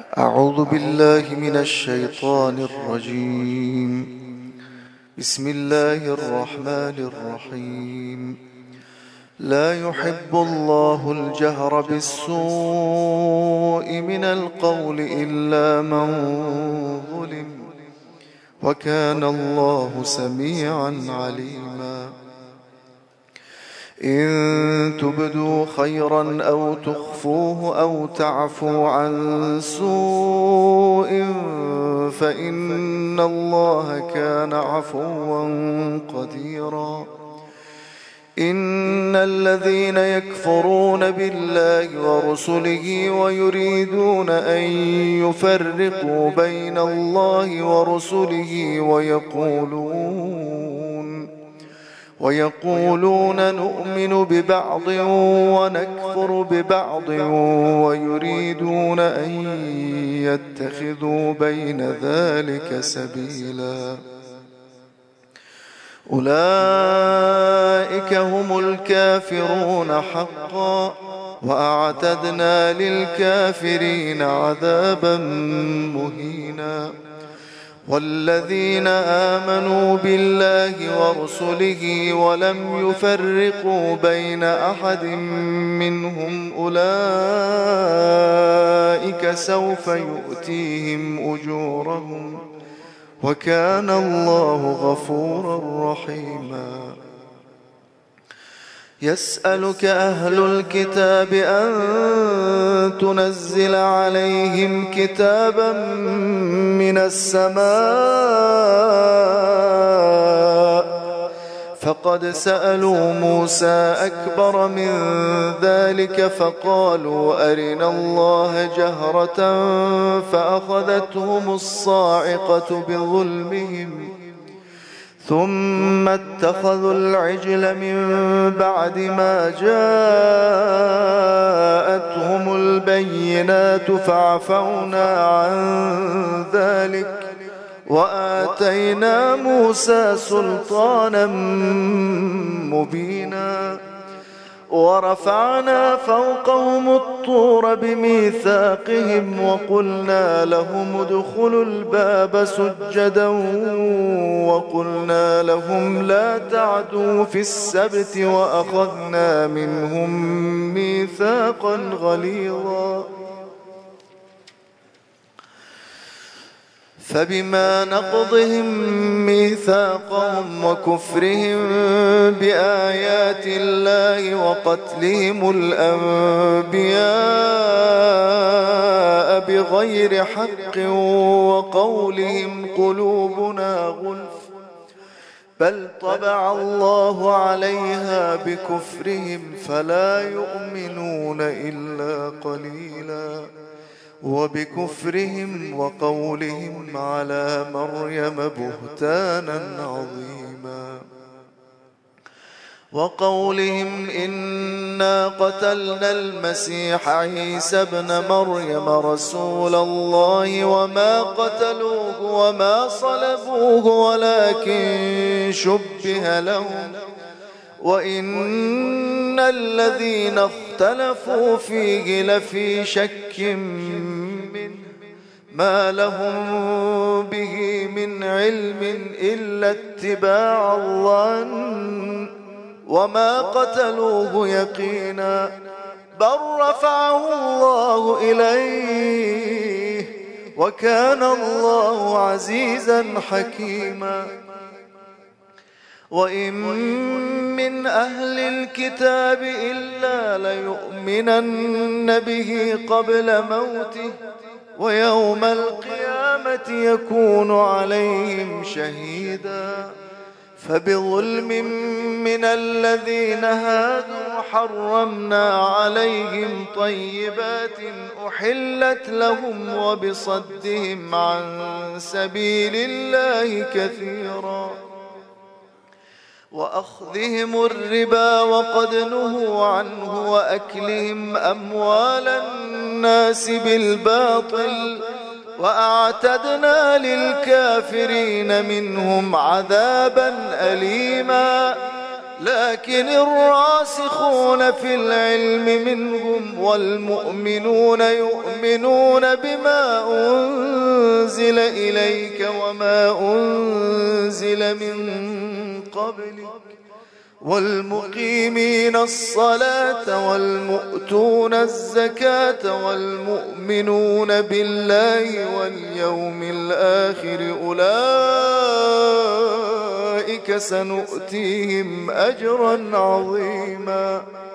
أعوذ بالله من الشيطان الرجيم. بسم الله الرحمن الرحيم. لا يحب الله الجهر بالسوء من القول إلا من ظلم، وكان الله سميعا عليما. إن تبدوا خيرا أو تخفوه أو تعفوا عن سوء فإن الله كان عفوا قديرا. إن الذين يكفرون بالله ورسله ويريدون أن يفرقوا بين الله ورسله ويقولون نؤمن ببعض ونكفر ببعض ويريدون أن يتخذوا بين ذلك سبيلا. أولئك هم الكافرون حقا، وأعتدنا للكافرين عذابا مهينا. والذين آمنوا بالله ورسله ولم يفرقوا بين أحد منهم أولئك سوف يؤتيهم أجورهم، وكان الله غفورا رحيما. يسألك أهل الكتاب أن تنزل عليهم كتابا من السماء، فقد سألوا موسى أكبر من ذلك فقالوا أرنا الله جهرة فأخذتهم الصاعقة بظلمهم، ثم اتخذوا العجل من بعد ما جاءتهم البينات فعفونا عن ذلك وآتينا موسى سلطانا مبينا. ورفعنا فوقهم الطور بميثاقهم وقلنا لهم ادخلوا الباب سجدا وقلنا لهم لا تعدوا في السبت وأخذنا منهم ميثاقا غليظا. فبما نقضهم ميثاقهم وكفرهم بآيات الله وقتلهم الأنبياء بغير حق وقولهم قلوبنا غلف بل طبع الله عليها بكفرهم فلا يؤمنون إلا قليلا. وبكفرهم وقولهم على مريم بهتانا عظيما. وقولهم إنا قتلنا المسيح عيسى ابن مريم رسول الله وما قتلوه وما صلبوه ولكن شبه لهم وإن الذين اختلفوا فيه لفي شك منه ما لهم به من علم إلا اتباع الظن وما قتلوه يقينا بل رفعه الله إليه وكان الله عزيزا حكيما. وإن من أهل الكتاب إلا ليؤمنن به قبل موته ويوم القيامة يكون عليهم شهيدا. فبظلم من الذين هادوا حرمنا عليهم طيبات أحلت لهم وبصدهم عن سبيل الله كثيرا وأخذهم الربا وقد نهوا عنه وأكلهم أموال الناس بالباطل وأعتدنا للكافرين منهم عذابا أليما. لكن الراسخون في العلم منهم والمؤمنون يؤمنون بما أنزل إليك وما أنزل من قبلك والمقيمين الصلاة والمؤتون الزكاة والمؤمنون بالله واليوم الآخر أولئك سنؤتيهم أجرا عظيما.